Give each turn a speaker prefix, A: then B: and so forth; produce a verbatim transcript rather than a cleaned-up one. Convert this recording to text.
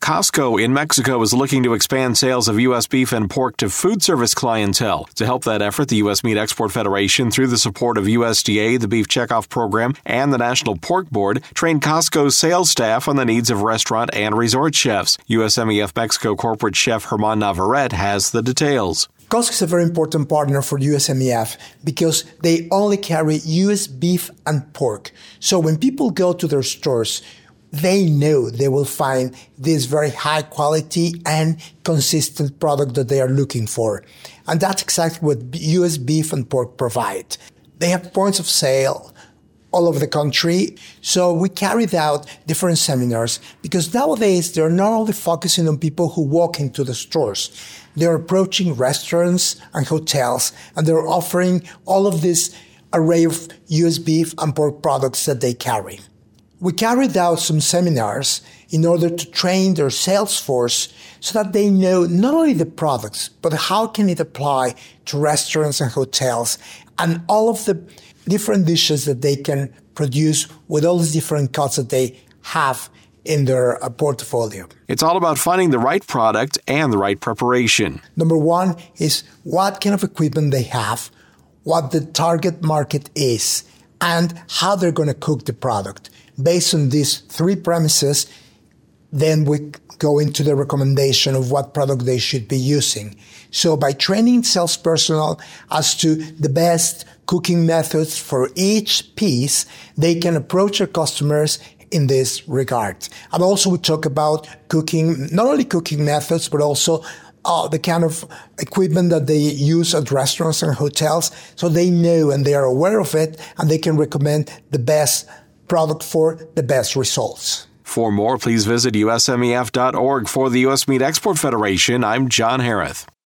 A: Costco in Mexico is looking to expand sales of U S beef and pork to food service clientele. To help that effort, the U S Meat Export Federation, through the support of U S D A, the Beef Checkoff Program, and the National Pork Board, trained Costco's sales staff on the needs of restaurant and resort chefs. U S M E F Mexico corporate chef Herman Navarrete has the details.
B: Costco is a very important partner for U S M E F because they only carry U S beef and pork. So when people go to their stores, they know they will find this very high quality and consistent product that they are looking for. And that's exactly what U S beef and pork provide. They have points of sale all over the country. So we carried out different seminars because nowadays they're not only focusing on people who walk into the stores. They're approaching restaurants and hotels, and they're offering all of this array of U S beef and pork products that they carry. We carried out some seminars in order to train their sales force so that they know not only the products, but how can it apply to restaurants and hotels and all of the different dishes that they can produce with all these different cuts that they have in their uh, portfolio.
A: It's all about finding the right product and the right preparation.
B: Number one is what kind of equipment they have, what the target market is, and how they're going to cook the product. Based on these three premises, then we go into the recommendation of what product they should be using. So by training sales personnel as to the best cooking methods for each piece, they can approach their customers in this regard. And also we talk about cooking, not only cooking methods, but also uh, the kind of equipment that they use at restaurants and hotels, so they know and they are aware of it, and they can recommend the best product for the best results.
A: For more, please visit U S M E F dot org. For the U S Meat Export Federation, I'm John Harrith.